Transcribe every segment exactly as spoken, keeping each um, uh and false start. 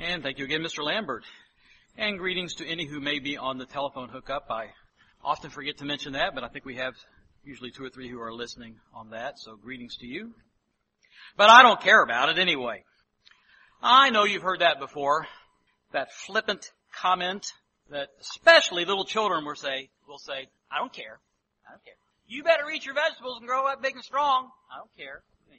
And thank you again, Mister Lambert. And greetings to any who may be on the telephone hookup. I often forget to mention that, but I think we have usually two or three who are listening on that, so greetings to you. But I don't care about it anyway. I know you've heard that before, that flippant comment that especially little children will say, will say, I don't care. I don't care. You better eat your vegetables and grow up big and strong. I don't care.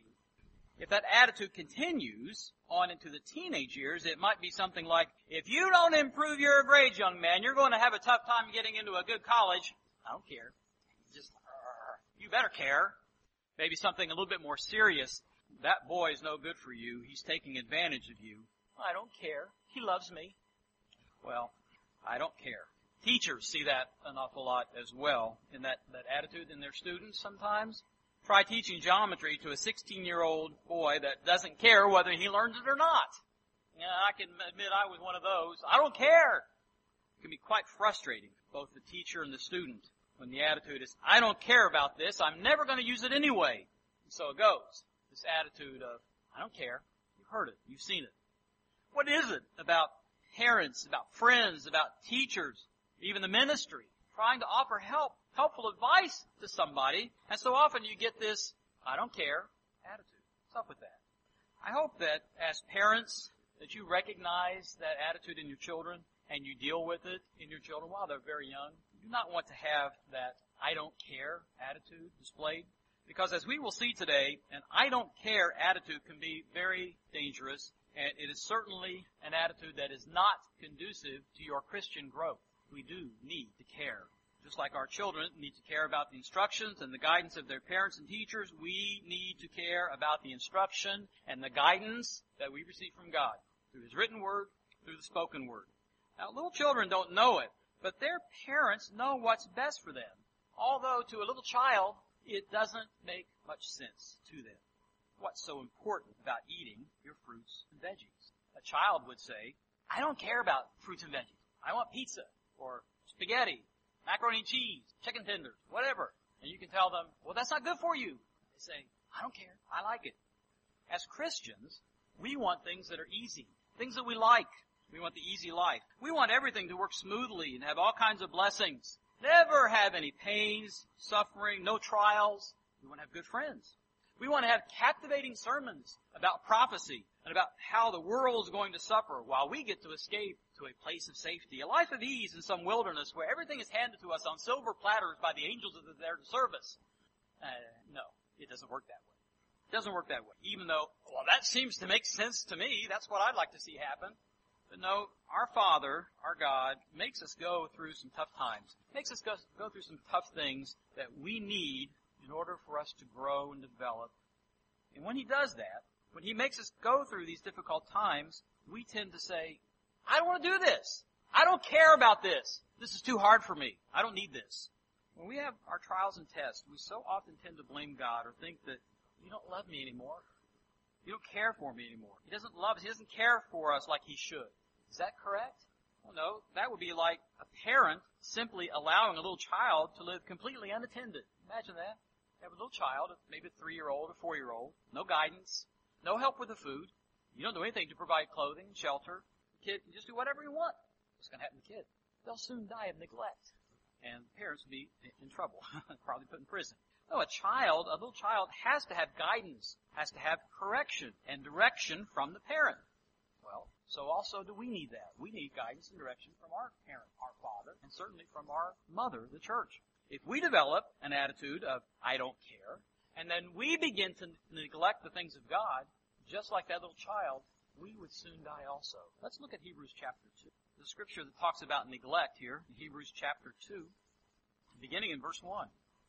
If that attitude continues on into the teenage years, it might be something like, if you don't improve your grades, young man, you're going to have a tough time getting into a good college. I don't care. Just, uh, you better care. Maybe something a little bit more serious. That boy is no good for you. He's taking advantage of you. I don't care. He loves me. Well, I don't care. Teachers see that an awful lot as well in that, that attitude in their students sometimes. Try teaching geometry to a sixteen-year-old boy that doesn't care whether he learns it or not. Yeah, I can admit I was one of those. I don't care. It can be quite frustrating, both the teacher and the student, when the attitude is, I don't care about this. I'm never going to use it anyway. And so it goes. This attitude of, I don't care. You've heard it. You've seen it. What is it about parents, about friends, about teachers, even the ministry, trying to offer help, helpful advice to somebody, and so often you get this, I don't care, attitude. What's up with that? I hope that as parents, that you recognize that attitude in your children, and you deal with it in your children while they're very young. You do not want to have that I don't care attitude displayed, because as we will see today, an I don't care attitude can be very dangerous, and it is certainly an attitude that is not conducive to your Christian growth. We do need to care. Just like our children need to care about the instructions and the guidance of their parents and teachers, we need to care about the instruction and the guidance that we receive from God through His written word, through the spoken word. Now, little children don't know it, but their parents know what's best for them. Although to a little child, it doesn't make much sense to them. What's so important about eating your fruits and veggies? A child would say, I don't care about fruits and veggies. I want pizza or spaghetti, macaroni and cheese, chicken tenders, whatever. And you can tell them, well, that's not good for you. They say, I don't care. I like it. As Christians, we want things that are easy, things that we like. We want the easy life. We want everything to work smoothly and have all kinds of blessings. Never have any pains, suffering, no trials. We want to have good friends. We want to have captivating sermons about prophecy and about how the world is going to suffer while we get to escape to a place of safety, a life of ease in some wilderness where everything is handed to us on silver platters by the angels that are there to serve us. Uh, no, it doesn't work that way. It doesn't work that way. Even though, well, that seems to make sense to me. That's what I'd like to see happen. But no, our Father, our God, makes us go through some tough times. Makes us go, go through some tough things that we need in order for us to grow and develop. And when He does that, when He makes us go through these difficult times, we tend to say, I don't want to do this. I don't care about this. This is too hard for me. I don't need this. When we have our trials and tests, we so often tend to blame God or think that you don't love me anymore. You don't care for me anymore. He doesn't love us. He doesn't care for us like He should. Is that correct? Well, no. That would be like a parent simply allowing a little child to live completely unattended. Imagine that. You have a little child, maybe a three-year-old or four-year-old, no guidance, no help with the food. You don't do anything to provide clothing, shelter. The kid can just do whatever he wants. What's going to happen to the kid? They'll soon die of neglect. And parents will be in trouble, probably put in prison. No, a child, a little child has to have guidance, has to have correction and direction from the parent. Well, so also do we need that. We need guidance and direction from our parent, our father, and certainly from our mother, the church. If we develop an attitude of, I don't care, and then we begin to neglect the things of God, just like that little child, we would soon die also. Let's look at Hebrews chapter two. The scripture that talks about neglect here, in Hebrews chapter two, beginning in verse one.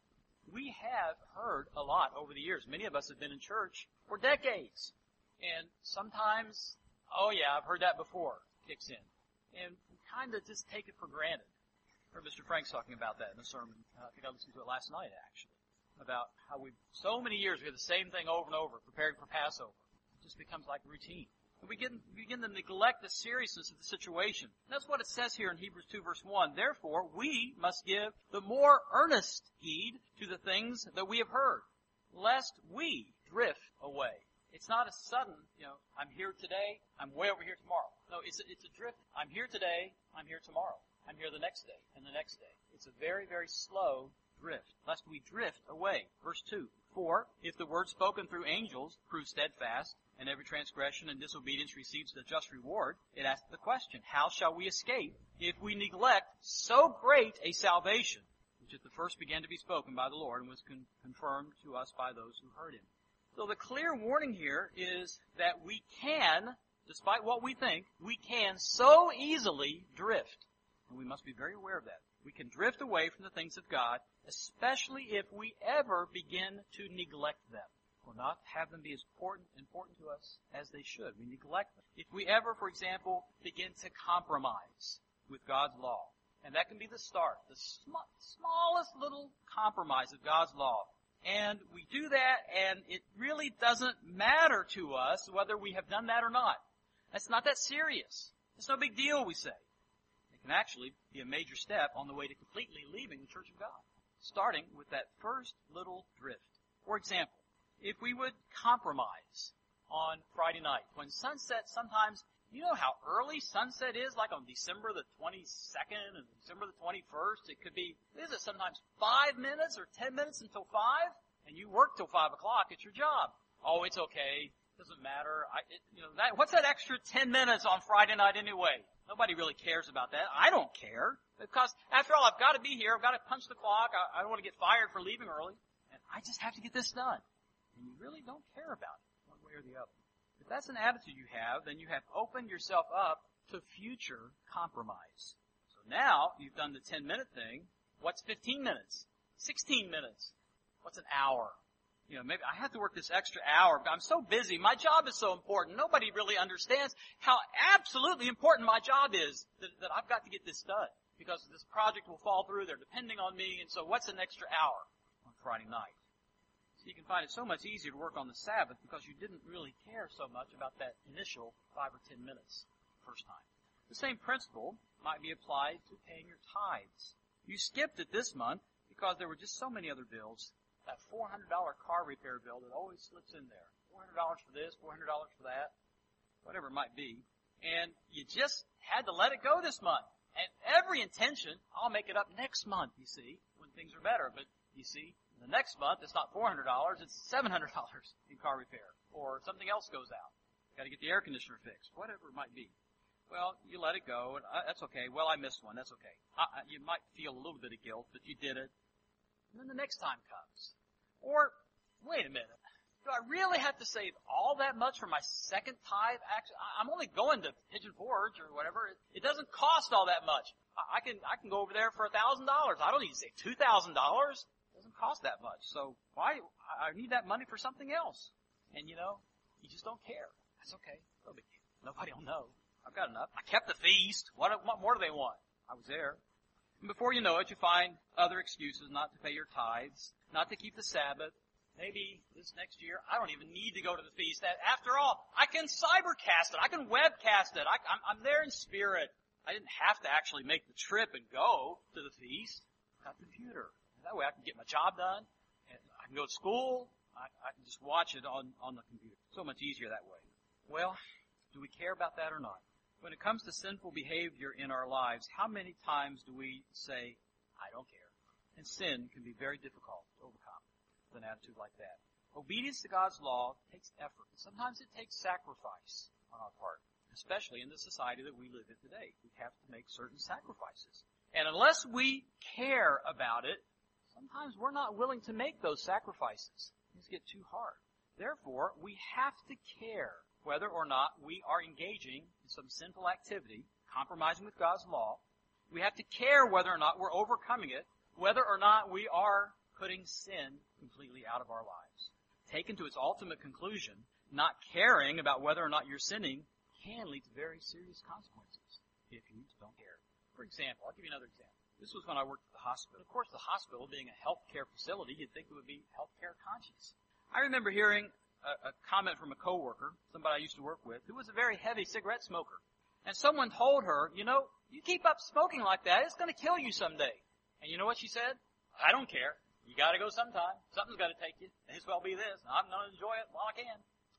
We have heard a lot over the years. Many of us have been in church for decades. And sometimes, oh yeah, I've heard that before, kicks in. And we kind of just take it for granted. I heard Mister Frank's talking about that in a sermon. I think I listened to it last night, actually. About how we've, so many years, we have the same thing over and over, preparing for Passover. It just becomes like routine. And we begin, begin to neglect the seriousness of the situation. And that's what it says here in Hebrews two verse one. Therefore, we must give the more earnest heed to the things that we have heard, lest we drift away. It's not a sudden, you know, I'm here today, I'm way over here tomorrow. No, it's a, it's a drift. I'm here today, I'm here tomorrow. I'm here the next day and the next day. It's a very, very slow drift, lest we drift away. Verse two. For, if the word spoken through angels proves steadfast, and every transgression and disobedience receives the just reward, it asks the question, how shall we escape if we neglect so great a salvation, which at the first began to be spoken by the Lord and was con- confirmed to us by those who heard him? So the clear warning here is that we can, despite what we think, we can so easily drift. And we must be very aware of that. We can drift away from the things of God, especially if we ever begin to neglect them. Or not have them be as important, important to us as they should. We neglect them. If we ever, for example, begin to compromise with God's law, and that can be the start, the sm- smallest little compromise of God's law, and we do that, and it really doesn't matter to us whether we have done that or not. That's not that serious. It's no big deal, we say. It can actually be a major step on the way to completely leaving the church of God, starting with that first little drift. For example, if we would compromise on Friday night, when sunset sometimes, you know how early sunset is, like on December the twenty-second and December the twenty-first? It could be, is it sometimes five minutes or ten minutes until five? And you work till five o'clock at your job. Oh, it's okay. Doesn't matter. I, it, you know, that, what's that extra ten minutes on Friday night anyway? Nobody really cares about that. I don't care. Because after all, I've got to be here. I've got to punch the clock. I, I don't want to get fired for leaving early. And I just have to get this done. And you really don't care about it one way or the other. If that's an attitude you have, then you have opened yourself up to future compromise. So now you've done the ten minute thing. What's fifteen minutes? sixteen minutes? What's an hour? You know, maybe I have to work this extra hour, but I'm so busy. My job is so important. Nobody really understands how absolutely important my job is that, that I've got to get this done because this project will fall through. They're depending on me. And so what's an extra hour on Friday night? So you can find it so much easier to work on the Sabbath because you didn't really care so much about that initial five or ten minutes the first time. The same principle might be applied to paying your tithes. You skipped it this month because there were just so many other bills. That four hundred dollars car repair bill that always slips in there. four hundred dollars for this, four hundred dollars for that, whatever it might be. And you just had to let it go this month. And every intention, I'll make it up next month, you see, when things are better. But you see, the next month it's not four hundred dollars, it's seven hundred dollars in car repair. Or something else goes out. Got to get the air conditioner fixed, whatever it might be. Well, you let it go, and uh, that's okay. Well, I missed one, that's okay. Uh, you might feel a little bit of guilt, but you did it. And then the next time comes. Or, wait a minute, do I really have to save all that much for my second tithe? Actually, I'm only going to Pigeon Forge or whatever. It doesn't cost all that much. I can I can go over there for a thousand dollars. I don't need to save two thousand dollars. It doesn't cost that much. So why I need that money for something else? And you know, you just don't care. That's okay. No big deal. Nobody will know. I've got enough. I kept the feast. What what more do they want? I was there. And before you know it, you find other excuses not to pay your tithes, not to keep the Sabbath. Maybe this next year, I don't even need to go to the feast. After all, I can cybercast it. I can webcast it. I, I'm, I'm there in spirit. I didn't have to actually make the trip and go to the feast. I got the computer. That way I can get my job done. And I can go to school. I, I can just watch it on, on the computer. So much easier that way. Well, do we care about that or not? When it comes to sinful behavior in our lives, how many times do we say, I don't care? And sin can be very difficult to overcome with an attitude like that. Obedience to God's law takes effort. Sometimes it takes sacrifice on our part, especially in the society that we live in today. We have to make certain sacrifices. And unless we care about it, sometimes we're not willing to make those sacrifices. Things get too hard. Therefore, we have to care whether or not we are engaging in some sinful activity, compromising with God's law. We have to care whether or not we're overcoming it, whether or not we are putting sin completely out of our lives. Taken to its ultimate conclusion, not caring about whether or not you're sinning can lead to very serious consequences if you don't care. For example, I'll give you another example. This was when I worked at the hospital. Of course, the hospital being a healthcare facility, you'd think it would be healthcare conscious. I remember hearing a, a comment from a coworker, somebody I used to work with, who was a very heavy cigarette smoker. And someone told her, you know, you keep up smoking like that, it's going to kill you someday. And you know what she said? I don't care. You got to go sometime. Something's got to take you. May as well be this. I'm going to enjoy it while I can.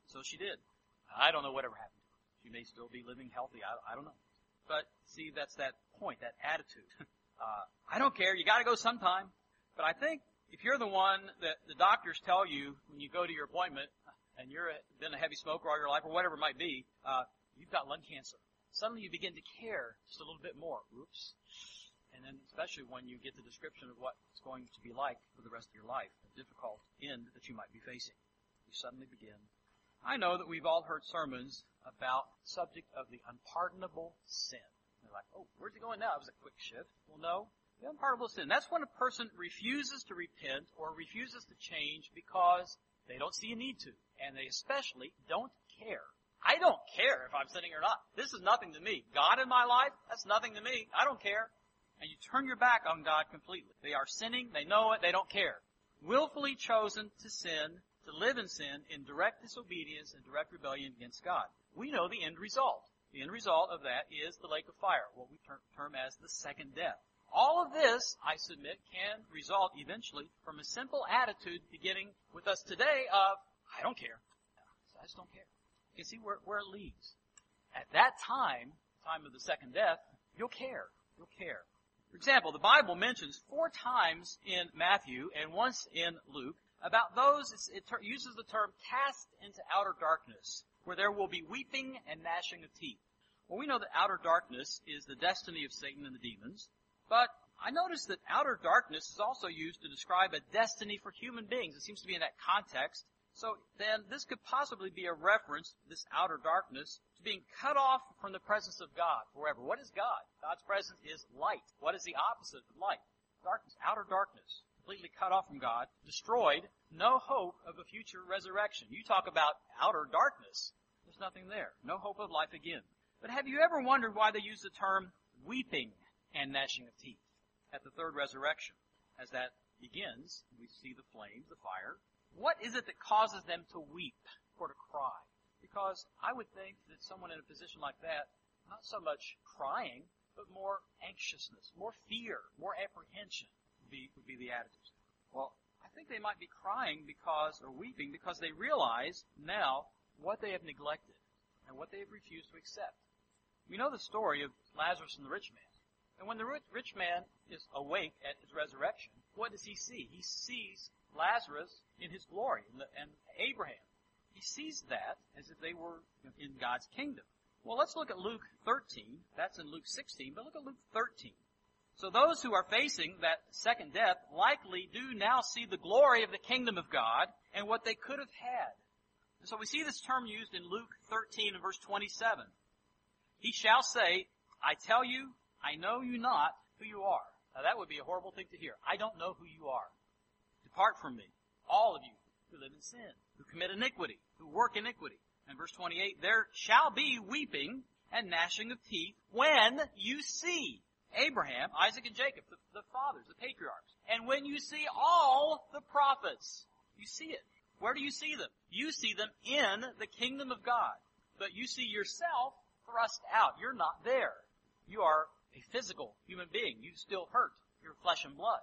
So she did. I don't know whatever happened to her. She may still be living healthy. I, I don't know. But see, that's that point, that attitude. uh, I don't care. You got to go sometime. But I think if you're the one that the doctors tell you when you go to your appointment, and you've been a heavy smoker all your life, or whatever it might be, uh, you've got lung cancer. Suddenly you begin to care just a little bit more. Oops. And then especially when you get the description of what it's going to be like for the rest of your life, the difficult end that you might be facing. You suddenly begin. I know that we've all heard sermons about the subject of the unpardonable sin. They're like, oh, where's he going now? It was a quick shift. Well, no. The unpardonable sin. That's when a person refuses to repent or refuses to change because they don't see a need to. And they especially don't care. I don't care if I'm sinning or not. This is nothing to me. God in my life, that's nothing to me. I don't care. And you turn your back on God completely. They are sinning. They know it. They don't care. Willfully chosen to sin, to live in sin, in direct disobedience and direct rebellion against God. We know the end result. The end result of that is the lake of fire, what we ter- term as the second death. All of this, I submit, can result eventually from a simple attitude beginning with us today of, I don't care. I just don't care. You can see where, where it leads. At that time, time of the second death, you'll care. You'll care. For example, the Bible mentions four times in Matthew and once in Luke about those, it ter- uses the term cast into outer darkness, where there will be weeping and gnashing of teeth. Well, we know that outer darkness is the destiny of Satan and the demons, but I noticed that outer darkness is also used to describe a destiny for human beings. It seems to be in that context. So then this could possibly be a reference, this outer darkness, to being cut off from the presence of God forever. What is God? God's presence is light. What is the opposite of light? Darkness, outer darkness, completely cut off from God, destroyed, no hope of a future resurrection. You talk about outer darkness, there's nothing there. No hope of life again. But have you ever wondered why they use the term weeping and gnashing of teeth at the third resurrection? As that begins, we see the flames, the fire. What is it that causes them to weep or to cry? Because I would think that someone in a position like that, not so much crying, but more anxiousness, more fear, more apprehension would be, would be the attitude. Well, I think they might be crying because, or weeping because they realize now what they have neglected and what they have refused to accept. We know the story of Lazarus and the rich man. And when the rich man is awake at his resurrection, what does he see? He sees Lazarus in his glory, and Abraham. He sees that as if they were in God's kingdom. Well, let's look at Luke thirteen. That's in Luke sixteen, but look at Luke thirteen. So those who are facing that second death likely do now see the glory of the kingdom of God and what they could have had. And so we see this term used in Luke thirteen and verse twenty-seven. He shall say, I tell you, I know you not who you are. Now that would be a horrible thing to hear. I don't know who you are. Depart from me, all of you who live in sin, who commit iniquity, who work iniquity. And verse twenty-eight, there shall be weeping and gnashing of teeth when you see Abraham, Isaac, and Jacob, the, the fathers, the patriarchs. And when you see all the prophets, you see it. Where do you see them? You see them in the kingdom of God. But you see yourself thrust out. You're not there. You are a physical human being. You still hurt. You're flesh and blood.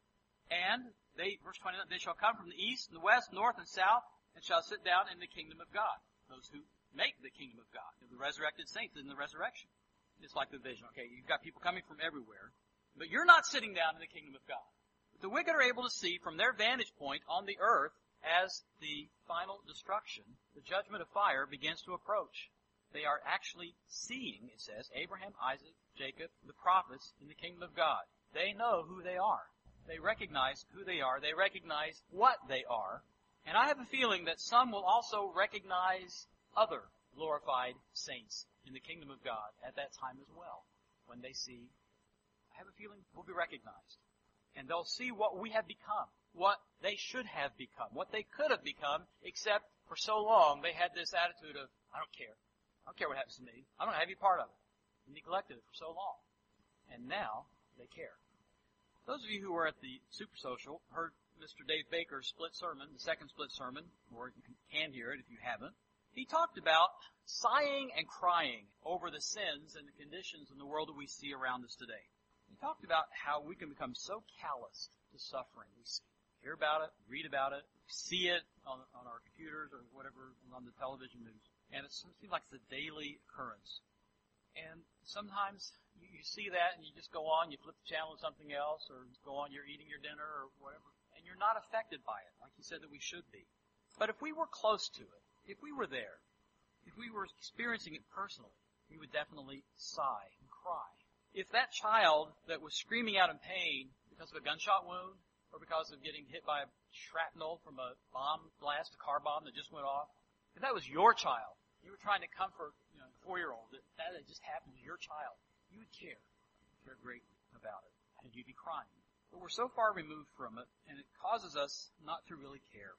And they, verse twenty-nine, they shall come from the east and the west, north and south, and shall sit down in the kingdom of God. Those who make the kingdom of God. The resurrected saints in the resurrection. It's like the vision. Okay, you've got people coming from everywhere, but you're not sitting down in the kingdom of God. But the wicked are able to see from their vantage point on the earth as the final destruction, the judgment of fire begins to approach. They are actually seeing, it says, Abraham, Isaac, Jacob, the prophets in the kingdom of God. They know who they are. They recognize who they are. They recognize what they are. And I have a feeling that some will also recognize other glorified saints in the kingdom of God at that time as well. When they see, I have a feeling we'll be recognized. And they'll see what we have become, what they should have become, what they could have become, except for so long they had this attitude of, I don't care. I don't care what happens to me. I don't have any part of it. They neglected it for so long. And now they care. Those of you who were at the Super Social heard Mister Dave Baker's split sermon, the second split sermon, or you can hear it if you haven't. He talked about sighing and crying over the sins and the conditions in the world that we see around us today. He talked about how we can become so calloused to suffering we see. hear about it, read about it, see it on, on our computers or whatever, on the television news. And it seems like it's a daily occurrence. And sometimes you, you see that and you just go on, you flip the channel to something else, or go on, you're eating your dinner or whatever, and you're not affected by it, like you said that we should be. But if we were close to it, if we were there, if we were experiencing it personally, we would definitely sigh and cry. If that child that was screaming out in pain because of a gunshot wound, or because of getting hit by a shrapnel from a bomb blast, a car bomb that just went off, if that was your child, you were trying to comfort, you know, the four-year-old, that that had just happened to your child, you would care, care greatly about it, and you'd be crying. But we're so far removed from it, and it causes us not to really care.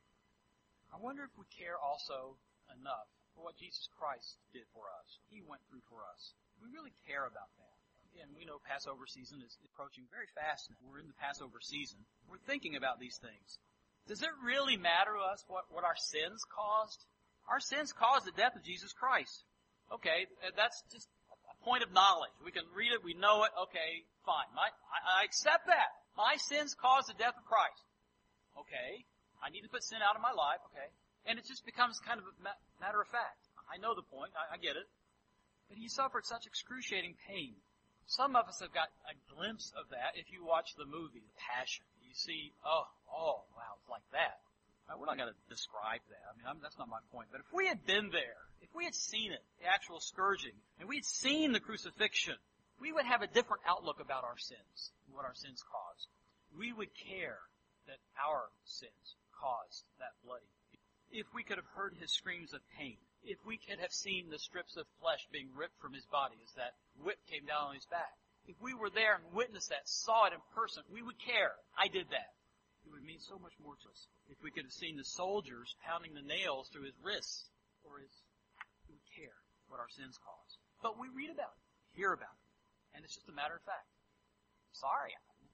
I wonder if we care also enough for what Jesus Christ did for us. He went through for us. We really care about that. Again, we know Passover season is approaching very fast now. We're in the Passover season. We're thinking about these things. Does it really matter to us what, what our sins caused? Our sins caused the death of Jesus Christ. Okay, that's just a point of knowledge. We can read it, we know it, okay, fine. My, I, I accept that. My sins caused the death of Christ. Okay, I need to put sin out of my life, okay. And it just becomes kind of a ma- matter of fact. I know the point, I, I get it. But he suffered such excruciating pain. Some of us have got a glimpse of that if you watch the movie, The Passion. You see, oh, oh, wow, it's like that. Now, we're not going to describe that. I mean, I'm, that's not my point. But if we had been there, if we had seen it, the actual scourging, and we had seen the crucifixion, we would have a different outlook about our sins and what our sins caused. We would care that our sins caused that bloody. If we could have heard his screams of pain, if we could have seen the strips of flesh being ripped from his body as that whip came down on his back, if we were there and witnessed that, saw it in person, we would care. I did that. It would mean so much more to us. If we could have seen the soldiers pounding the nails through his wrists or his, we would care what our sins caused. But we read about it, hear about it, and it's just a matter of fact. Sorry,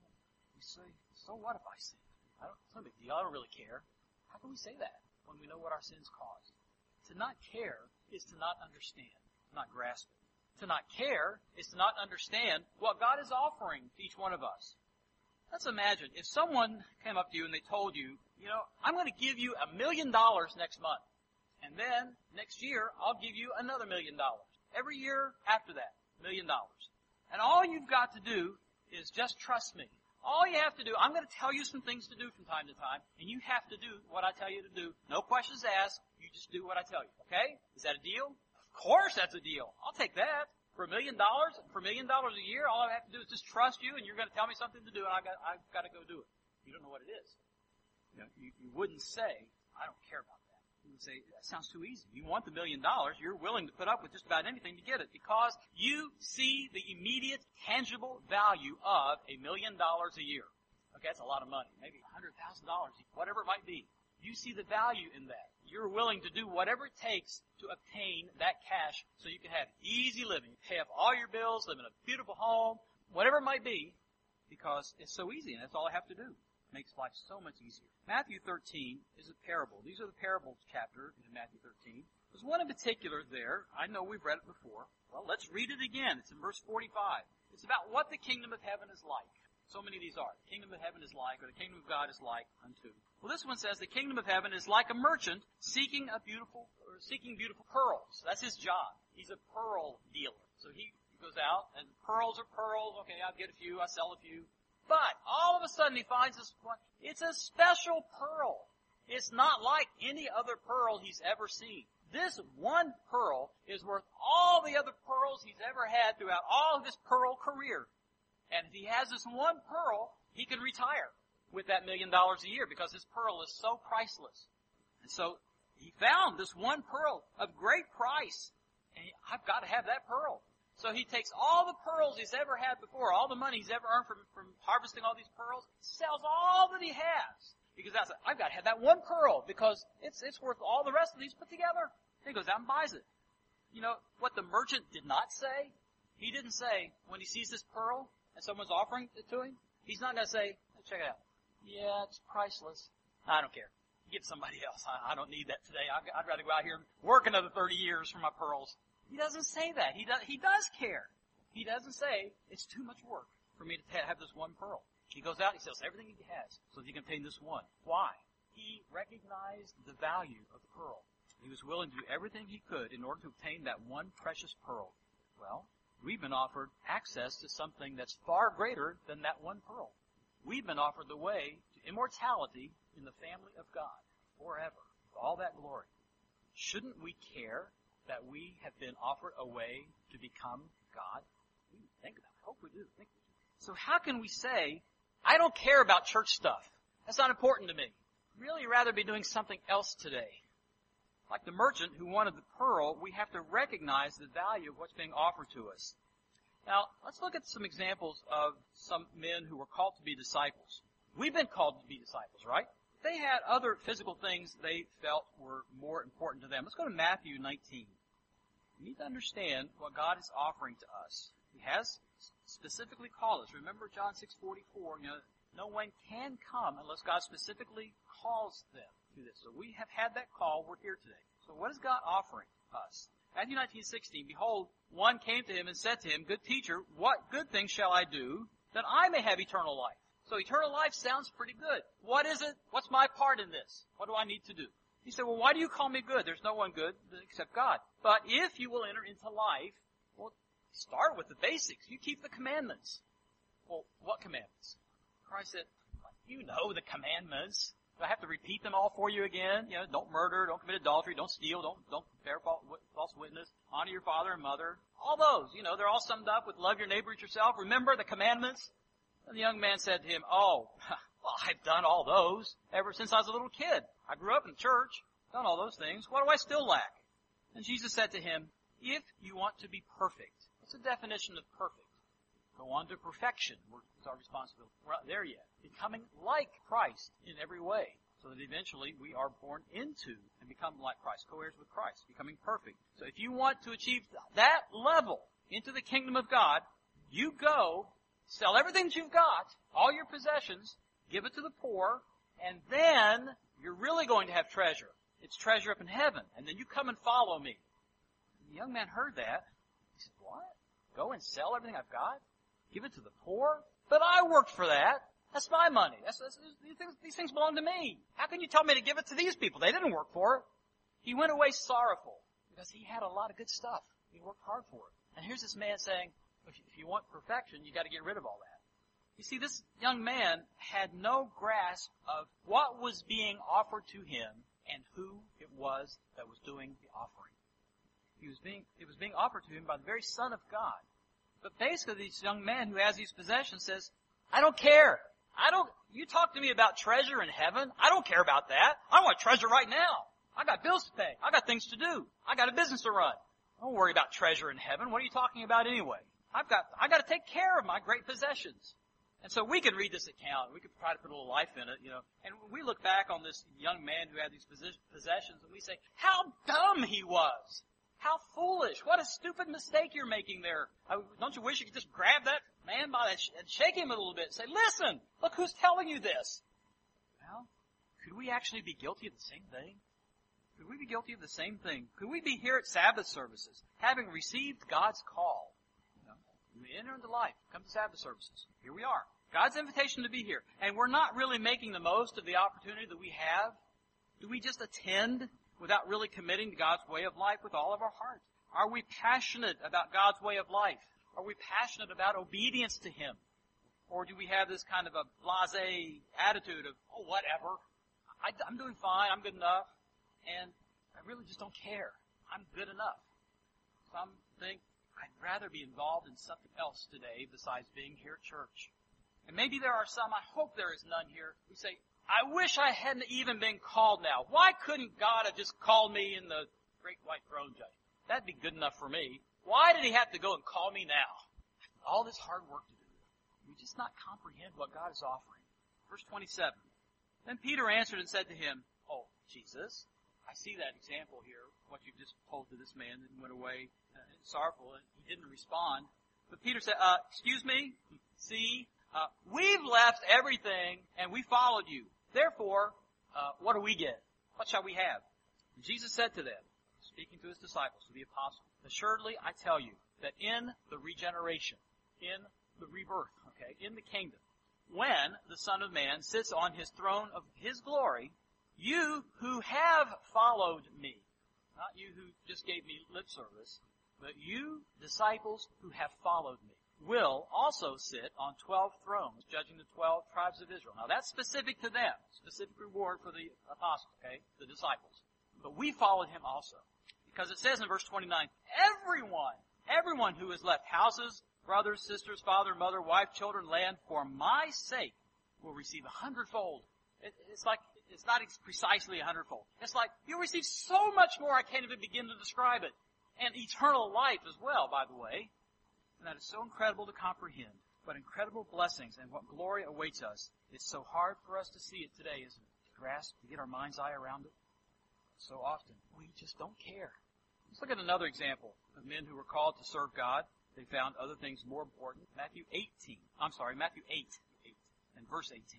we say, so what if I sin? I don't, it's no big deal. I don't really care. How can we say that when we know what our sins caused? To not care is to not understand, to not grasp it. To not care is to not understand what God is offering to each one of us. Let's imagine if someone came up to you and they told you, you know, I'm going to give you a million dollars next month. And then next year, I'll give you another million dollars. Every year after that, million dollars. And all you've got to do is just trust me. All you have to do, I'm going to tell you some things to do from time to time, and you have to do what I tell you to do. No questions asked. You just do what I tell you. Okay? Is that a deal? Of course that's a deal. I'll take that. For a million dollars, for a million dollars a year, all I have to do is just trust you, and you're going to tell me something to do, and I've got, I've got to go do it. You don't know what it is. You know, you, you wouldn't say, I don't care about that. You would say, that sounds too easy. You want the million dollars, you're willing to put up with just about anything to get it, because you see the immediate, tangible value of a million dollars a year. Okay, that's a lot of money. Maybe a hundred thousand dollars, whatever it might be. You see the value in that. You're willing to do whatever it takes to obtain that cash so you can have easy living, pay off all your bills, live in a beautiful home, whatever it might be, because it's so easy and that's all I have to do. It makes life so much easier. Matthew thirteen is a parable. These are the parables chapter in Matthew thirteen. There's one in particular there. I know we've read it before. Well, let's read it again. It's in verse forty-five. It's about what the kingdom of heaven is like. So many of these are. The kingdom of heaven is like, or the kingdom of God is like unto. Well, this one says the kingdom of heaven is like a merchant seeking a beautiful, or seeking beautiful pearls. That's his job. He's a pearl dealer. So he goes out, and pearls are pearls. Okay, I'll get a few, I sell a few. But all of a sudden he finds this one. It's a special pearl. It's not like any other pearl he's ever seen. This one pearl is worth all the other pearls he's ever had throughout all of his pearl career. And if he has this one pearl, he can retire with that million dollars a year because his pearl is so priceless. And so he found this one pearl of great price. And he, I've got to have that pearl. So he takes all the pearls he's ever had before, all the money he's ever earned from, from harvesting all these pearls, sells all that he has. Because that's, I've got to have that one pearl because it's, it's worth all the rest of these put together. And he goes out and buys it. You know, what the merchant did not say, he didn't say, when he sees this pearl, and someone's offering it to him, he's not going to say, check it out. Yeah, it's priceless. I don't care. Give somebody else. I, I don't need that today. I, I'd rather go out here and work another thirty years for my pearls. He doesn't say that. He does, he does care. He doesn't say, it's too much work for me to have this one pearl. He goes out, he sells everything he has so that he can obtain this one. Why? He recognized the value of the pearl. He was willing to do everything he could in order to obtain that one precious pearl. Well, we've been offered access to something that's far greater than that one pearl. We've been offered the way to immortality in the family of God forever, with all that glory. Shouldn't we care that we have been offered a way to become God? We think about it. I hope we do. Think we do. So how can we say, I don't care about church stuff. That's not important to me. I'd really rather be doing something else today. Like the merchant who wanted the pearl, we have to recognize the value of what's being offered to us. Now, let's look at some examples of some men who were called to be disciples. We've been called to be disciples, right? They had other physical things they felt were more important to them. Let's go to Matthew nineteen. We need to understand what God is offering to us. He has specifically called us. Remember John six forty-four, you know, no one can come unless God specifically calls them to this. So we have had that call. We're here today. So what is God offering us? Matthew nineteen sixteen, behold, one came to him and said to him, Good teacher, what good thing shall I do that I may have eternal life? So eternal life sounds pretty good. What is it? What's my part in this? What do I need to do? He said, well, why do you call me good? There's no one good except God. But if you will enter into life, well, start with the basics. You keep the commandments. Well, what commandments? Christ said, you know the commandments. Do I have to repeat them all for you again? You know, don't murder, don't commit adultery, don't steal, don't don't bear false witness, honor your father and mother. All those, you know, they're all summed up with love your neighbor as yourself. Remember the commandments? And the young man said to him, oh, well, I've done all those ever since I was a little kid. I grew up in church, done all those things. What do I still lack? And Jesus said to him, if you want to be perfect, what's the definition of perfect? Go on to perfection. It's our responsibility. We're not there yet. Becoming like Christ in every way, so that eventually we are born into and become like Christ, co-heirs with Christ, becoming perfect. So if you want to achieve that level into the kingdom of God, you go, sell everything that you've got, all your possessions, give it to the poor, and then you're really going to have treasure. It's treasure up in heaven. And then you come and follow me. And the young man heard that. He said, what? Go and sell everything I've got? Give it to the poor? But I worked for that. That's my money. That's, that's, these, things, these things belong to me. How can you tell me to give it to these people? They didn't work for it. He went away sorrowful because he had a lot of good stuff. He worked hard for it. And here's this man saying, if you want perfection, you got to get rid of all that. You see, this young man had no grasp of what was being offered to him and who it was that was doing the offering. He was being, it was being offered to him by the very Son of God. But basically, this young man who has these possessions says, I don't care. I don't, you talk to me about treasure in heaven. I don't care about that. I want treasure right now. I got bills to pay. I got things to do. I got a business to run. Don't worry about treasure in heaven. What are you talking about anyway? I've got, I got to take care of my great possessions. And so we can read this account. We could try to put a little life in it, you know. And we look back on this young man who had these possessions and we say, how dumb he was. How foolish. What a stupid mistake you're making there. Don't you wish you could just grab that man by the sh- and shake him a little bit and say, listen, look who's telling you this. Well, could we actually be guilty of the same thing? Could we be guilty of the same thing? Could we be here at Sabbath services, having received God's call? You know, we enter into life, come to Sabbath services. Here we are. God's invitation to be here. And we're not really making the most of the opportunity that we have. Do we just attend without really committing to God's way of life with all of our heart? Are we passionate about God's way of life? Are we passionate about obedience to Him? Or do we have this kind of a blasé attitude of, oh, whatever. I, I'm doing fine. I'm good enough. And I really just don't care. I'm good enough. Some think I'd rather be involved in something else today besides being here at church. And maybe there are some, I hope there is none here, who say, I wish I hadn't even been called now. Why couldn't God have just called me in the great white throne judgment? That'd be good enough for me. Why did He have to go and call me now? All this hard work to do. We just not comprehend what God is offering. Verse twenty-seven. Then Peter answered and said to Him, oh, Jesus, I see that example here, what you've just told to this man that went away uh, sorrowful, and he didn't respond. But Peter said, uh, excuse me, see, uh, we've left everything and we followed you. Therefore, uh, what do we get? What shall we have? And Jesus said to them, speaking to His disciples, to the apostles, assuredly I tell you that in the regeneration, in the rebirth, okay, in the kingdom, when the Son of Man sits on his throne of his glory, you who have followed me, not you who just gave me lip service, but you, disciples who have followed me, will also sit on twelve thrones, judging the twelve tribes of Israel. Now that's specific to them, specific reward for the apostles, okay, the disciples. But we followed him also. Because it says in verse twenty-nine, everyone, everyone who has left houses, brothers, sisters, father, mother, wife, children, land, for my sake, will receive a hundredfold. It, it's like, it's not precisely a hundredfold. It's like, you'll receive so much more, I can't even begin to describe it. And eternal life as well, by the way. And that is so incredible to comprehend. What incredible blessings and what glory awaits us. It's so hard for us to see it today, isn't it? To grasp, to get our mind's eye around it. So often, we just don't care. Let's look at another example of men who were called to serve God. They found other things more important. Matthew eighteen. I'm sorry, Matthew eight. eight and verse eighteen.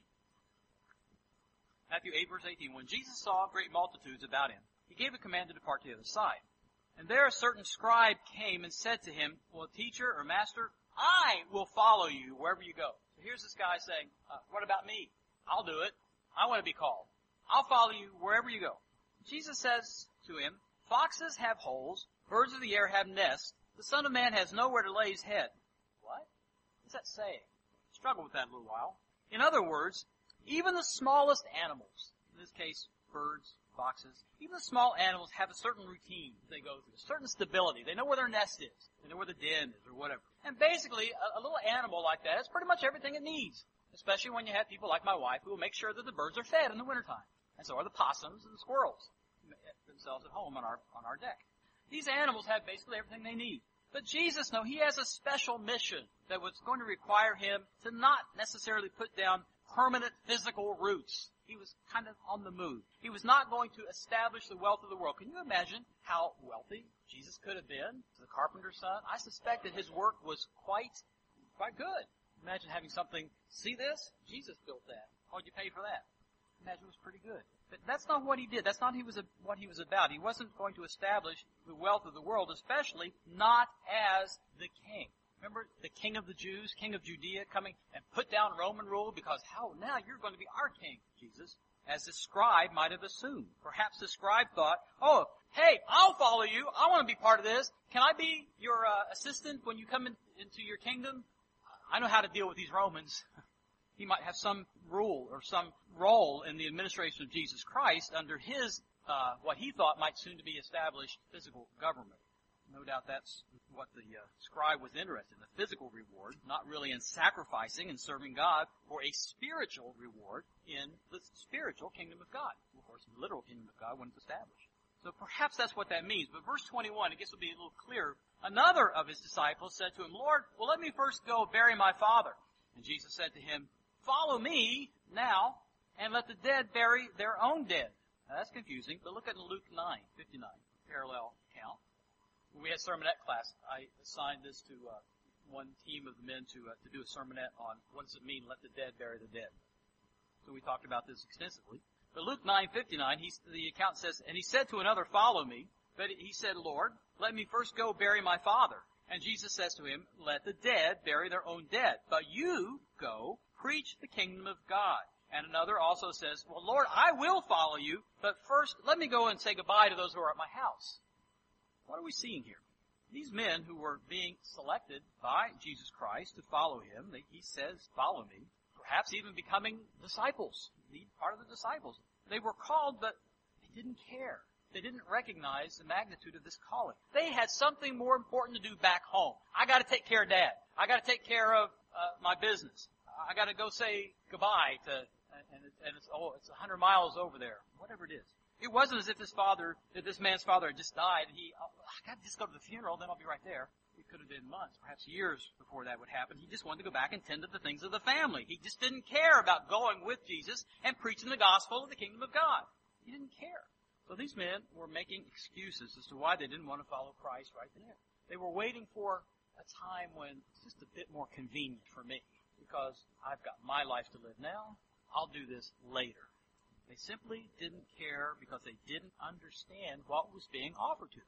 Matthew eight, verse eighteen. When Jesus saw great multitudes about him, he gave a command to depart to the other side. And there a certain scribe came and said to him, well, teacher or master, I will follow you wherever you go. So here's this guy saying, uh, what about me? I'll do it. I want to be called. I'll follow you wherever you go. Jesus says to him, foxes have holes, birds of the air have nests, the Son of Man has nowhere to lay his head. What? What's that saying? Struggle with that a little while. In other words, even the smallest animals, in this case, birds, foxes, even the small animals have a certain routine they go through, a certain stability. They know where their nest is. They know where the den is or whatever. And basically, a, a little animal like that is pretty much everything it needs, especially when you have people like my wife who will make sure that the birds are fed in the wintertime. And so are the possums and the squirrels themselves at home on our, on our deck. These animals have basically everything they need. But Jesus, no, he has a special mission that was going to require him to not necessarily put down permanent physical roots. He was kind of on the move. He was not going to establish the wealth of the world. Can you imagine how wealthy Jesus could have been? The carpenter's son. I suspect that his work was quite, quite good. Imagine having something, see this? Jesus built that. What'd you pay for that? Imagine it was pretty good. But that's not what he did. That's not he was a, what he was about. He wasn't going to establish the wealth of the world, especially not as the king. Remember the king of the Jews, king of Judea, coming and put down Roman rule because how now you're going to be our king, Jesus, as the scribe might have assumed. Perhaps the scribe thought, oh, hey, I'll follow you. I want to be part of this. Can I be your uh, assistant when you come in, into your kingdom? I know how to deal with these Romans. He might have some rule or some role in the administration of Jesus Christ under his, uh, what he thought might soon to be established physical government. No doubt that's what the uh, scribe was interested in, the physical reward, not really in sacrificing and serving God for a spiritual reward in the spiritual kingdom of God. Of course, the literal kingdom of God when it's established. So perhaps that's what that means. But verse twenty-one, I guess will be a little clearer. Another of his disciples said to him, Lord, well, let me first go bury my father. And Jesus said to him, follow me now and let the dead bury their own dead. Now that's confusing, but look at Luke nine fifty-nine, parallel account. When we had sermonette class, I assigned this to uh, one team of the men to uh, to do a sermonette on what does it mean, let the dead bury the dead. So we talked about this extensively. But Luke nine fifty-nine, he's, the account says, and he said to another, follow me. But he said, Lord, let me first go bury my father. And Jesus says to him, let the dead bury their own dead. But you go, preach the kingdom of God. And another also says, well, Lord, I will follow you, but first let me go and say goodbye to those who are at my house. What are we seeing here? These men who were being selected by Jesus Christ to follow him, they, he says, follow me, perhaps even becoming disciples, be part of the disciples. They were called, but they didn't care. They didn't recognize the magnitude of this calling. They had something more important to do back home. I got to take care of Dad. I got to take care of uh, my business. I got to go say goodbye to, and, it, and it's oh, it's a hundred miles over there, whatever it is. It wasn't as if this father, that this man's father had just died. And he, oh, I got to just go to the funeral, then I'll be right there. It could have been months, perhaps years before that would happen. He just wanted to go back and tend to the things of the family. He just didn't care about going with Jesus and preaching the gospel of the kingdom of God. He didn't care. So these men were making excuses as to why they didn't want to follow Christ right there. They were waiting for a time when it's just a bit more convenient for me because I've got my life to live now. I'll do this later. They simply didn't care because they didn't understand what was being offered to them.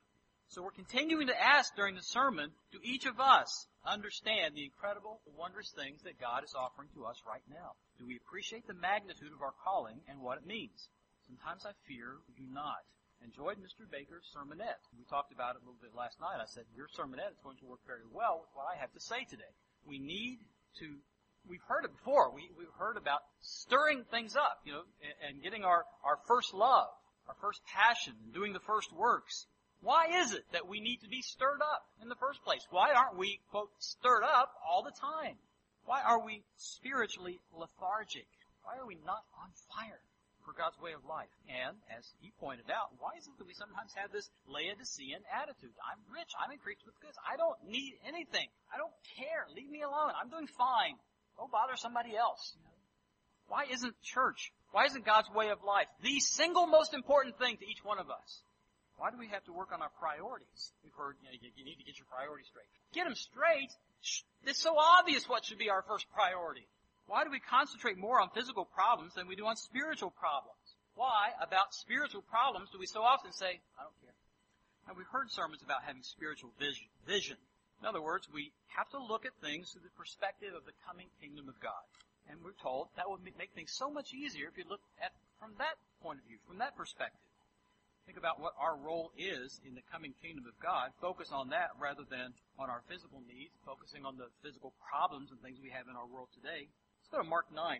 So we're continuing to ask during the sermon, do each of us understand the incredible, wondrous things that God is offering to us right now? Do we appreciate the magnitude of our calling and what it means? Sometimes I fear we do not. Enjoyed Mister Baker's sermonette. We talked about it a little bit last night. I said, your sermonette is going to work very well with what I have to say today. We need to, we've heard it before. We, we've heard about stirring things up, you know, and, and getting our, our first love, our first passion, and doing the first works. Why is it that we need to be stirred up in the first place? Why aren't we, quote, stirred up all the time? Why are we spiritually lethargic? Why are we not on fire for God's way of life? And, as he pointed out, why is it that we sometimes have this Laodicean attitude? I'm rich, I'm increased with goods, I don't need anything, I don't care, leave me alone, I'm doing fine, go bother somebody else. Why isn't church, why isn't God's way of life the single most important thing to each one of us? Why do we have to work on our priorities? We've heard, you know, you need to get your priorities straight. Get them straight. It's so obvious what should be our first priority. Why do we concentrate more on physical problems than we do on spiritual problems? Why, about spiritual problems, do we so often say, I don't care? And we've heard sermons about having spiritual vision. vision. In other words, we have to look at things through the perspective of the coming kingdom of God. And we're told that would make things so much easier if you look at from that point of view, from that perspective. Think about what our role is in the coming kingdom of God. Focus on that rather than on our physical needs, focusing on the physical problems and things we have in our world today. Let's go to Mark nine.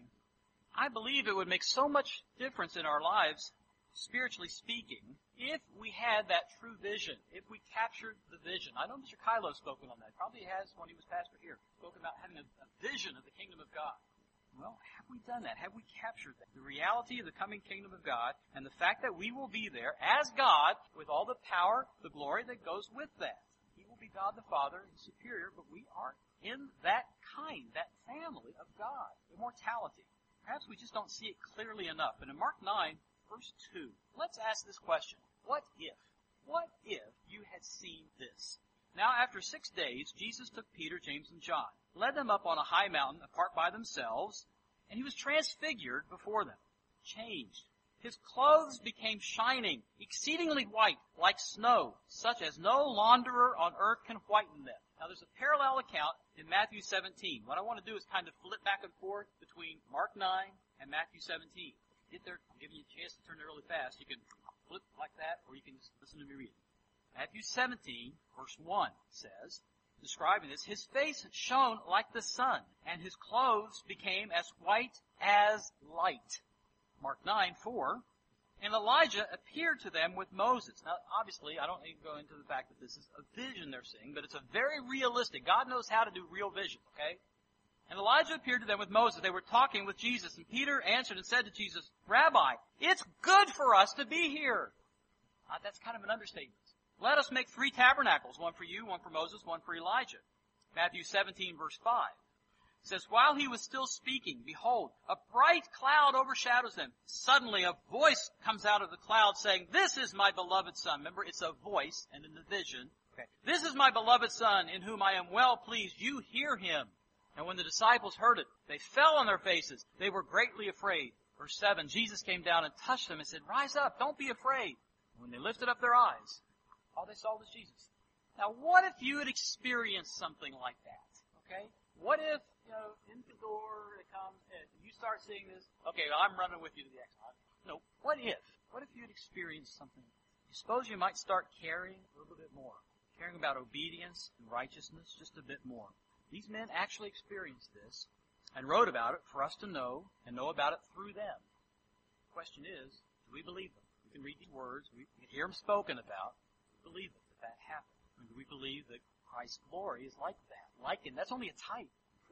I believe it would make so much difference in our lives, spiritually speaking, if we had that true vision, if we captured the vision. I know Mister Kylo has spoken on that. Probably has when he was pastor here. Spoken about having a, a vision of the kingdom of God. Well, have we done that? Have we captured that? The reality of the coming kingdom of God and the fact that we will be there as God with all the power, the glory that goes with that. He will be God the Father and superior, but we are in that kind, that family of God, immortality. Perhaps we just don't see it clearly enough. And in Mark nine, verse two, let's ask this question. What if? What if you had seen this? Now after six days, Jesus took Peter, James, and John, led them up on a high mountain apart by themselves, and he was transfigured before them, changed. His clothes became shining, exceedingly white, like snow, such as no launderer on earth can whiten them. Now there's a parallel account in Matthew seventeen. What I want to do is kind of flip back and forth between Mark nine and Matthew seventeen. Get there, I'm giving you a chance to turn there really fast. You can flip like that, or you can just listen to me read it. Matthew seventeen, verse one says, describing this, his face shone like the sun, and his clothes became as white as light. Mark nine, four, and Elijah appeared to them with Moses. Now, obviously, I don't need to go into the fact that this is a vision they're seeing, but it's a very realistic. God knows how to do real vision, okay? And Elijah appeared to them with Moses. They were talking with Jesus, and Peter answered and said to Jesus, Rabbi, it's good for us to be here. Uh, that's kind of an understatement. Let us make three tabernacles, one for you, one for Moses, one for Elijah. Matthew seventeen, verse five. It says, while he was still speaking, behold, a bright cloud overshadows them. Suddenly a voice comes out of the cloud saying, this is my beloved Son. Remember, it's a voice, and in the vision. Okay. This is my beloved Son, in whom I am well pleased. You hear him. And when the disciples heard it, they fell on their faces. They were greatly afraid. Verse seven, Jesus came down and touched them and said, rise up, don't be afraid. And when they lifted up their eyes, all they saw was Jesus. Now, what if you had experienced something like that? Okay? What if, you know, in the door it comes and you start seeing this? Okay, well, I'm running with you to the exit. No, what if? What if you had experienced something? You suppose you might start caring a little bit more. Caring about obedience and righteousness just a bit more. These men actually experienced this and wrote about it for us to know and know about it through them. The question is, do we believe them? We can read these words. We can hear them spoken about. Do we believe it, that that happened? I mean, do we believe that Christ's glory is like that? Like it. That's only a type.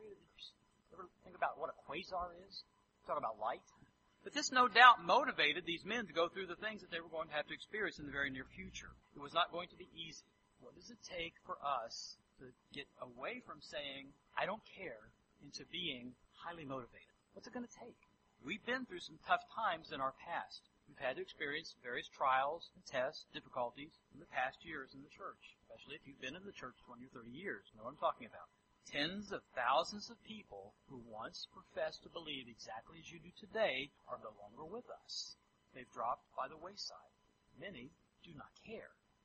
Ever think about what a quasar is? Talk about light. But this no doubt motivated these men to go through the things that they were going to have to experience in the very near future. It was not going to be easy. What does it take for us to get away from saying, I don't care, into being highly motivated? What's it going to take? We've been through some tough times in our past. We've had to experience various trials and tests, difficulties in the past years in the church, especially if you've been in the church twenty or thirty years. You know what I'm talking about. Tens of thousands of people who once professed to believe exactly as you do today are no longer with us. They've dropped by the wayside. Many do not care.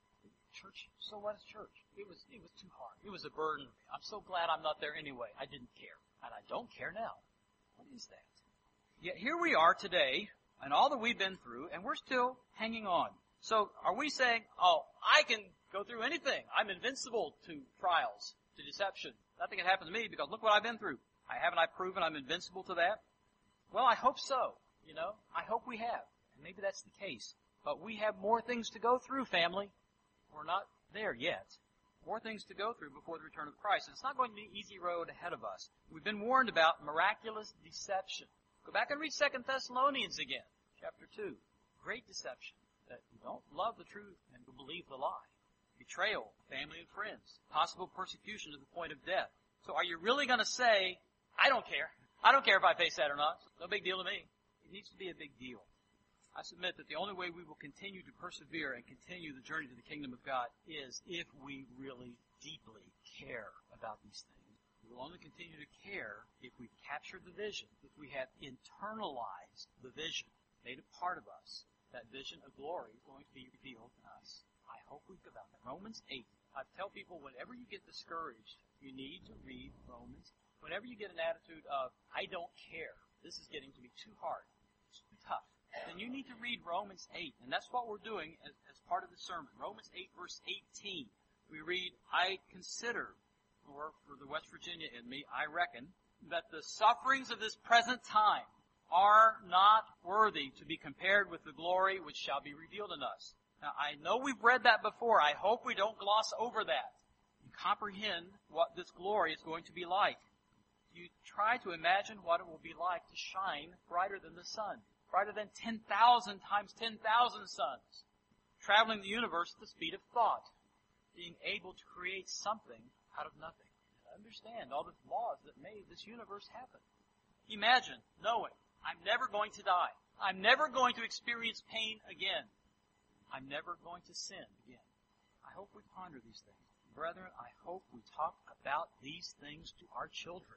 Church, so what is church? It was, it was too hard. It was a burden. I'm so glad I'm not there anyway. I didn't care. And I don't care now. What is that? Yet here we are today, and all that we've been through, and we're still hanging on. So are we saying, oh, I can go through anything. I'm invincible to trials, to deception. Nothing can happen to me because look what I've been through. I haven't I proven I'm invincible to that? Well, I hope so. You know, I hope we have. And maybe that's the case. But we have more things to go through, family. We're not there yet. More things to go through before the return of Christ. And it's not going to be an easy road ahead of us. We've been warned about miraculous deception. Go back and read Second Thessalonians again, chapter two. Great deception. That you don't love the truth and you believe the lie. Betrayal, family and friends. Possible persecution to the point of death. So are you really going to say, I don't care. I don't care if I face that or not. No big deal to me. It needs to be a big deal. I submit that the only way we will continue to persevere and continue the journey to the kingdom of God is if we really deeply care about these things. We will only continue to care if we've captured the vision, if we have internalized the vision, made it part of us. That vision of glory is going to be revealed to us. I hope we think about that. Romans eight. I tell people whenever you get discouraged, you need to read Romans. Whenever you get an attitude of, I don't care, this is getting to be too hard, it's too tough, then you need to read Romans eight. And that's what we're doing as, as part of the sermon. Romans eight, verse eighteen. We read, I consider, or for the West Virginia in me, I reckon, that the sufferings of this present time are not worthy to be compared with the glory which shall be revealed in us. Now, I know we've read that before. I hope we don't gloss over that. You comprehend what this glory is going to be like. You try to imagine what it will be like to shine brighter than the sun, brighter than ten thousand times ten thousand suns, traveling the universe at the speed of thought, being able to create something out of nothing. And understand all the laws that made this universe happen. Imagine knowing, I'm never going to die. I'm never going to experience pain again. I'm never going to sin again. I hope we ponder these things. Brethren, I hope we talk about these things to our children.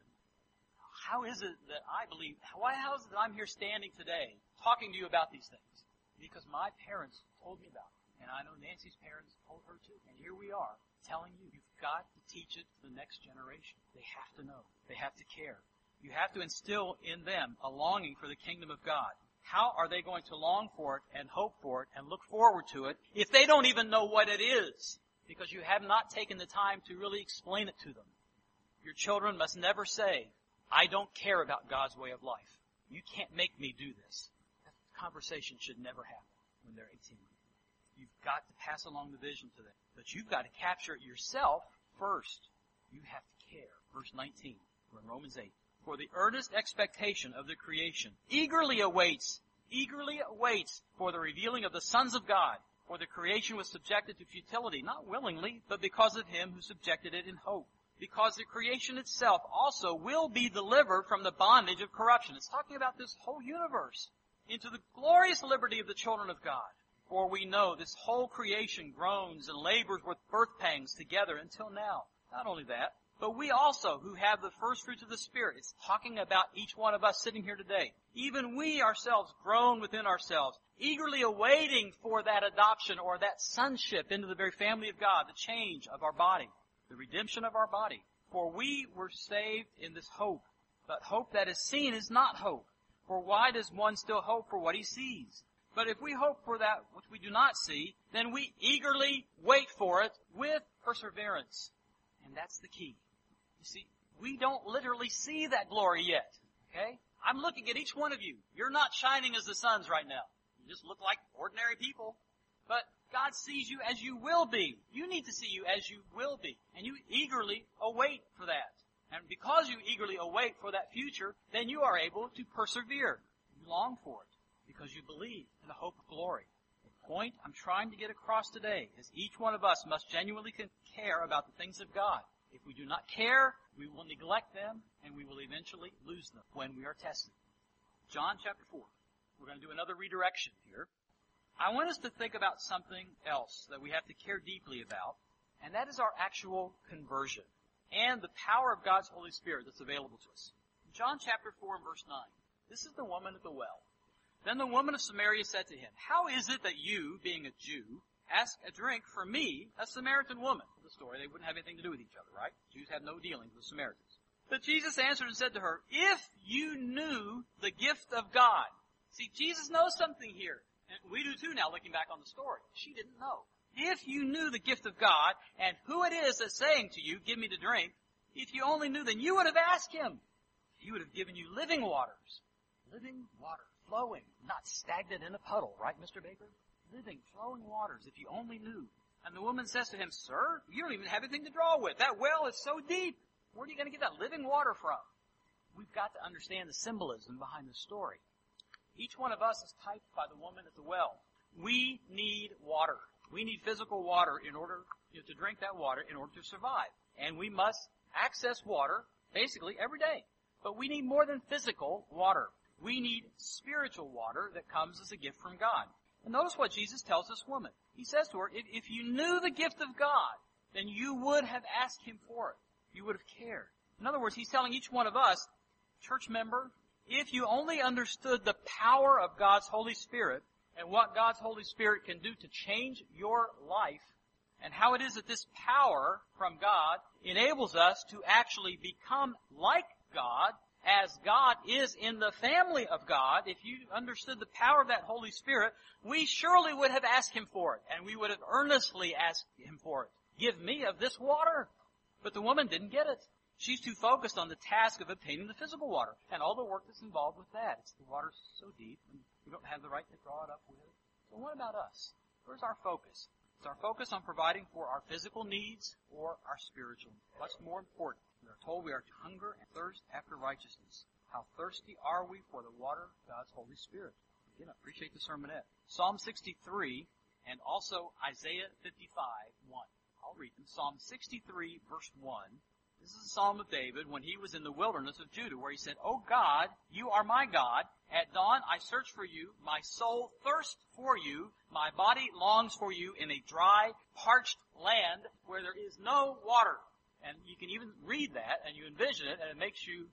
How is it that I believe, why, how is it that I'm here standing today talking to you about these things? Because my parents told me about it. And I know Nancy's parents told her too. And here we are telling you, you've got to teach it to the next generation. They have to know. They have to care. You have to instill in them a longing for the kingdom of God. How are they going to long for it and hope for it and look forward to it if they don't even know what it is? Because you have not taken the time to really explain it to them. Your children must never say, I don't care about God's way of life. You can't make me do this. That conversation should never happen when they're eighteen. You've got to pass along the vision to them. But you've got to capture it yourself first. You have to care. Verse nineteen, we're in Romans eight. For the earnest expectation of the creation eagerly awaits, eagerly awaits for the revealing of the sons of God. For the creation was subjected to futility, not willingly, but because of him who subjected it in hope. Because the creation itself also will be delivered from the bondage of corruption. It's talking about this whole universe into the glorious liberty of the children of God. For we know this whole creation groans and labors with birth pangs together until now. Not only that, but we also, who have the first fruits of the Spirit, it's talking about each one of us sitting here today. Even we ourselves groan within ourselves, eagerly awaiting for that adoption or that sonship into the very family of God, the change of our body, the redemption of our body. For we were saved in this hope. But hope that is seen is not hope. For why does one still hope for what he sees? But if we hope for that which we do not see, then we eagerly wait for it with perseverance. And that's the key. You see, we don't literally see that glory yet. Okay? I'm looking at each one of you. You're not shining as the suns right now. You just look like ordinary people. But God sees you as you will be. You need to see you as you will be. And you eagerly await for that. And because you eagerly await for that future, then you are able to persevere. You long for it because you believe in the hope of glory. The point I'm trying to get across today is each one of us must genuinely care about the things of God. If we do not care, we will neglect them and we will eventually lose them when we are tested. John chapter four. We're going to do another redirection here. I want us to think about something else that we have to care deeply about, and that is our actual conversion and the power of God's Holy Spirit that's available to us. John chapter four and verse nine. This is the woman at the well. Then the woman of Samaria said to him, How is it that you, being a Jew, ask a drink for me, a Samaritan woman? The story, they wouldn't have anything to do with each other, right? Jews have no dealings with Samaritans. But Jesus answered and said to her, if you knew the gift of God. See, Jesus knows something here. And we do too now, looking back on the story. She didn't know. If you knew the gift of God and who it is that's saying to you, give me to drink, if you only knew, then you would have asked him. He would have given you living waters. Living water, flowing, not stagnant in a puddle, right, Mister Baker? Living, flowing waters, if you only knew. And the woman says to him, sir, you don't even have anything to draw with. That well is so deep. Where are you going to get that living water from? We've got to understand the symbolism behind the story. Each one of us is typed by the woman at the well. We need water. We need physical water in order you know, to drink that water in order to survive. And we must access water basically every day. But we need more than physical water. We need spiritual water that comes as a gift from God. And notice what Jesus tells this woman. He says to her, if, if you knew the gift of God, then you would have asked him for it. You would have cared. In other words, he's telling each one of us, church member, if you only understood the power of God's Holy Spirit and what God's Holy Spirit can do to change your life, and how it is that this power from God enables us to actually become like God, as God is in the family of God, if you understood the power of that Holy Spirit, we surely would have asked him for it, and we would have earnestly asked him for it. Give me of this water. But the woman didn't get it. She's too focused on the task of obtaining the physical water and all the work that's involved with that. It's the water's so deep, and we don't have the right to draw it up with it. So what about us? Where's our focus? Is our focus on providing for our physical needs or our spiritual? What's more important? We are told we are to hunger and thirst after righteousness. How thirsty are we for the water of God's Holy Spirit? Again, I appreciate the sermonette. Psalm sixty-three and also Isaiah fifty-five, one. I'll read them. Psalm sixty-three, verse one. This is a psalm of David when he was in the wilderness of Judah, where he said, O God, you are my God. At dawn I search for you. My soul thirsts for you. My body longs for you in a dry, parched land where there is no water. And you can even read that, and you envision it, and it makes you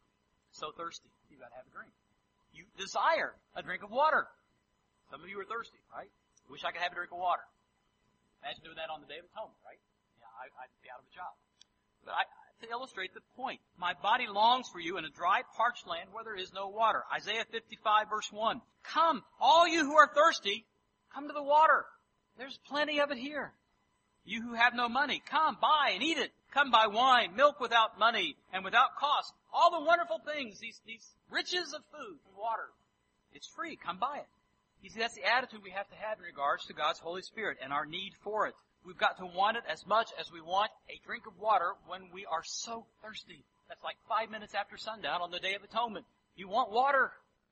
so thirsty. You've got to have a drink. You desire a drink of water. Some of you are thirsty, right? Wish I could have a drink of water. Imagine doing that on the Day of Atonement, right? Yeah, I, I'd be out of a job. But I, to illustrate the point, my body longs for you in a dry, parched land where there is no water. Isaiah fifty-five, verse one. Come, all you who are thirsty, come to the water. There's plenty of it here. You who have no money, come, buy and eat it. Come buy wine, milk without money and without cost. All the wonderful things, these, these riches of food and water. It's free. Come buy it. You see, that's the attitude we have to have in regards to God's Holy Spirit and our need for it. We've got to want it as much as we want a drink of water when we are so thirsty. That's like five minutes after sundown on the Day of Atonement. You want water.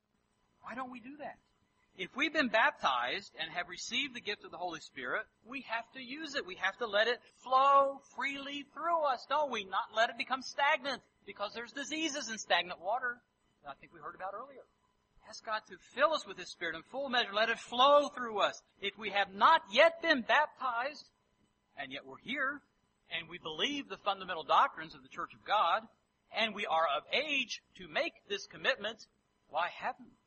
Why don't we do that? If we've been baptized and have received the gift of the Holy Spirit, we have to use it. We have to let it flow freely through us, don't we? Not let it become stagnant, because there's diseases in stagnant water that I think we heard about earlier. Ask God to fill us with His Spirit in full measure. Let it flow through us. If we have not yet been baptized, and yet we're here, and we believe the fundamental doctrines of the Church of God, and we are of age to make this commitment, why haven't we?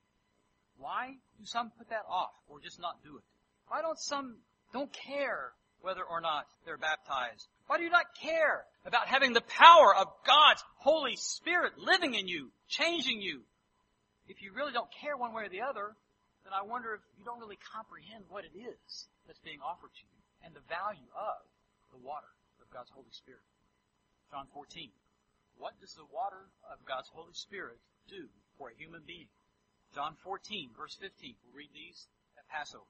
Why do some put that off or just not do it? Why don't some don't care whether or not they're baptized? Why do you not care about having the power of God's Holy Spirit living in you, changing you? If you really don't care one way or the other, then I wonder if you don't really comprehend what it is that's being offered to you and the value of the water of God's Holy Spirit. John fourteen. What does the water of God's Holy Spirit do for a human being? John fourteen, verse fifteen. We'll read these at Passover.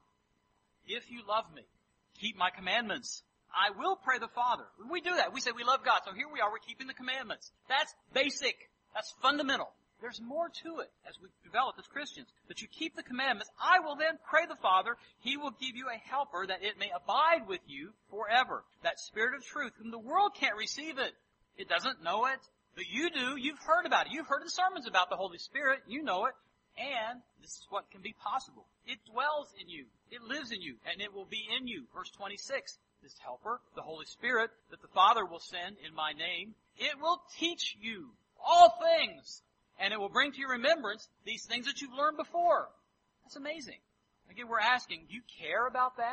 If you love me, keep my commandments. I will pray the Father. We do that. We say we love God. So here we are. We're keeping the commandments. That's basic. That's fundamental. There's more to it as we develop as Christians. But you keep the commandments. I will then pray the Father. He will give you a helper that it may abide with you forever. That Spirit of truth, whom the world can't receive it. It doesn't know it. But you do. You've heard about it. You've heard the sermons about the Holy Spirit. You know it. And this is what can be possible. It dwells in you. It lives in you. And it will be in you. Verse twenty-six. This helper, the Holy Spirit, that the Father will send in my name, it will teach you all things. And it will bring to your remembrance these things that you've learned before. That's amazing. Again, we're asking, do you care about that?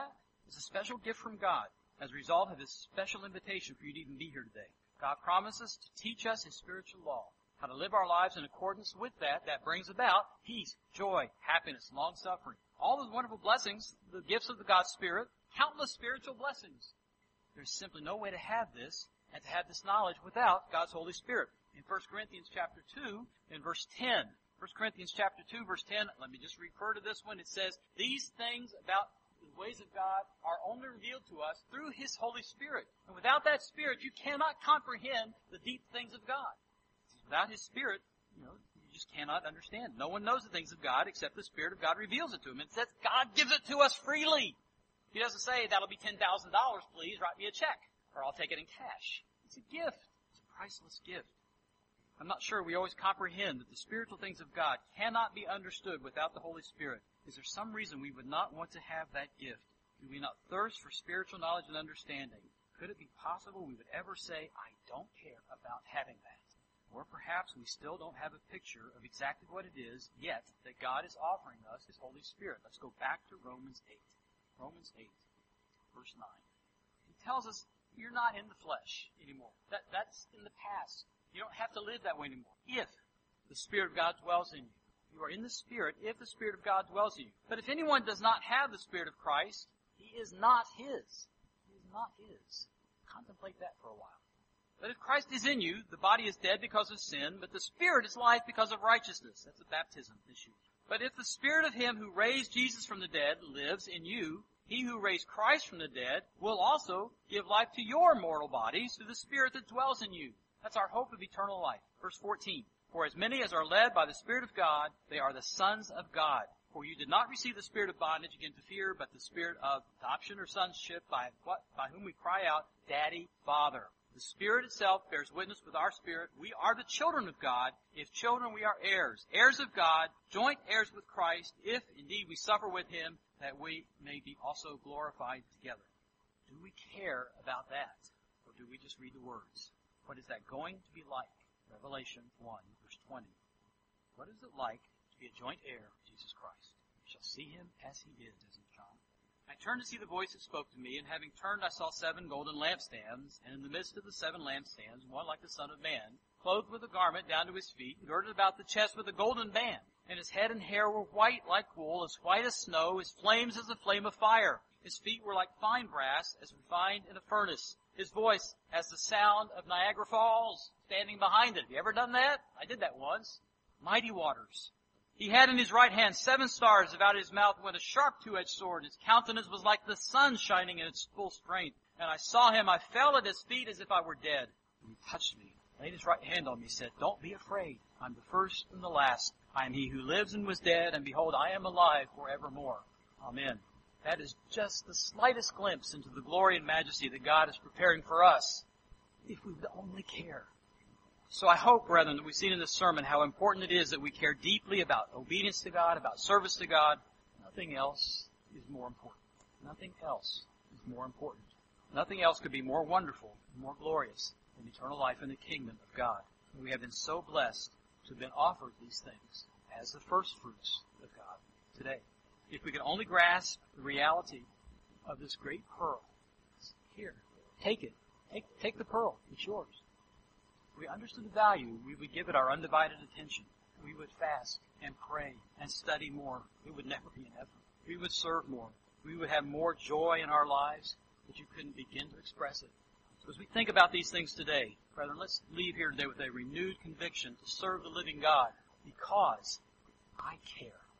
It's a special gift from God as a result of His special invitation for you to even be here today. God promises to teach us His spiritual law, how to live our lives in accordance with that, that brings about peace, joy, happiness, long-suffering. All those wonderful blessings, the gifts of the God's Spirit, countless spiritual blessings. There's simply no way to have this and to have this knowledge without God's Holy Spirit. In First Corinthians chapter two, in verse ten, First Corinthians chapter two, verse ten, let me just refer to this one. It says, these things about the ways of God are only revealed to us through His Holy Spirit. And without that Spirit, you cannot comprehend the deep things of God. Without His Spirit, you know, you just cannot understand. No one knows the things of God except the Spirit of God reveals it to him. It says God gives it to us freely. He doesn't say, that'll be ten thousand dollars, please, write me a check, or I'll take it in cash. It's a gift. It's a priceless gift. I'm not sure we always comprehend that the spiritual things of God cannot be understood without the Holy Spirit. Is there some reason we would not want to have that gift? Do we not thirst for spiritual knowledge and understanding? Could it be possible we would ever say, I don't care about having that? Or perhaps we still don't have a picture of exactly what it is yet that God is offering us His Holy Spirit. Let's go back to Romans eight. Romans eight, verse nine. He tells us you're not in the flesh anymore. That, that's in the past. You don't have to live that way anymore. If the Spirit of God dwells in you. You are in the Spirit if the Spirit of God dwells in you. But if anyone does not have the Spirit of Christ, he is not His. He is not His. Contemplate that for a while. But if Christ is in you, the body is dead because of sin, but the Spirit is life because of righteousness. That's a baptism issue. But if the Spirit of Him who raised Jesus from the dead lives in you, He who raised Christ from the dead will also give life to your mortal bodies through the Spirit that dwells in you. That's our hope of eternal life. Verse fourteen. For as many as are led by the Spirit of God, they are the sons of God. For you did not receive the spirit of bondage again to fear, but the spirit of adoption or sonship, by what, by whom we cry out, Daddy, Father. The Spirit itself bears witness with our spirit. We are the children of God. If children, we are heirs, heirs of God, joint heirs with Christ, if indeed we suffer with Him, that we may be also glorified together. Do we care about that? Or do we just read the words? What is that going to be like? Revelation one, verse twenty. What is it like to be a joint heir of Jesus Christ? We shall see Him as He is, isn't John? I turned to see the voice that spoke to me, and having turned I saw seven golden lampstands, and in the midst of the seven lampstands, one like the Son of Man, clothed with a garment down to his feet, girded about the chest with a golden band, and his head and hair were white like wool, as white as snow, his flames as a flame of fire. His feet were like fine brass, as refined in a furnace. His voice has the sound of Niagara Falls standing behind it. Have you ever done that? I did that once. Mighty waters. He had in his right hand seven stars, about his mouth went a sharp two-edged sword. His countenance was like the sun shining in its full strength. And I saw him, I fell at his feet as if I were dead. And he touched me, laid his right hand on me, said, Don't be afraid. I'm the first and the last. I am he who lives and was dead, and behold, I am alive forevermore. Amen. That is just the slightest glimpse into the glory and majesty that God is preparing for us, if we would only care. So I hope, brethren, that we've seen in this sermon how important it is that we care deeply about obedience to God, about service to God. Nothing else is more important. Nothing else is more important. Nothing else could be more wonderful and more glorious than eternal life in the kingdom of God. And we have been so blessed to have been offered these things as the first fruits of God today. If we could only grasp the reality of this great pearl. Here, take it. Take, take the pearl. It's yours. If we understood the value, we would give it our undivided attention. We would fast and pray and study more. It would never be enough. We would serve more. We would have more joy in our lives that you couldn't begin to express it. So as we think about these things today, brethren, let's leave here today with a renewed conviction to serve the living God because I care.